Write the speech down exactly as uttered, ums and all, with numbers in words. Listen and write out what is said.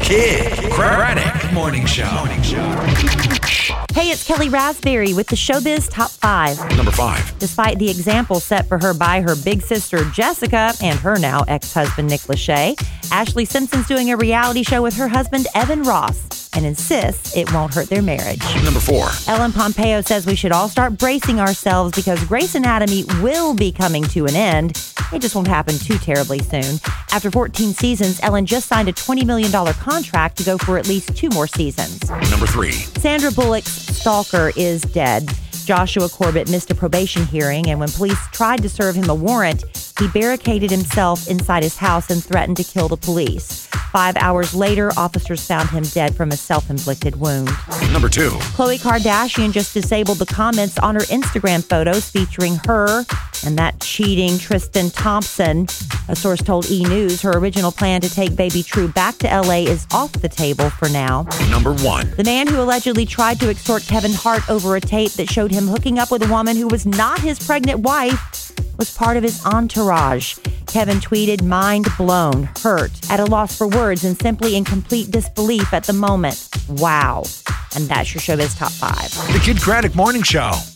Kid Craddock Morning Show. Morning Show. Hey, it's Kelly Raspberry with the Showbiz Top five. Number five. Despite the example set for her by her big sister Jessica and her now ex-husband Nick Lachey, Ashley Simpson's doing a reality show with her husband Evan Ross and insists it won't hurt their marriage. Number four. Ellen Pompeo says we should all start bracing ourselves because Grey's Anatomy will be coming to an end. It just won't happen too terribly soon. After fourteen seasons, Ellen just signed a twenty million dollars contract to go for at least two more seasons. Number three. Sandra Bullock's stalker is dead. Joshua Corbett missed a probation hearing, and when police tried to serve him a warrant, he barricaded himself inside his house and threatened to kill the police. Five hours later, officers found him dead from a self-inflicted wound. Number two. Khloe Kardashian just disabled the comments on her Instagram photos featuring her and that cheating Tristan Thompson. A source told E! News her original plan to take baby True back to L A is off the table for now. Number one. The man who allegedly tried to extort Kevin Hart over a tape that showed him hooking up with a woman who was not his pregnant wife was part of his entourage. Kevin tweeted, "Mind blown, hurt, at a loss for words, and simply in complete disbelief at the moment. Wow." And that's your Showbiz Top five. The Kid Craddock Morning Show.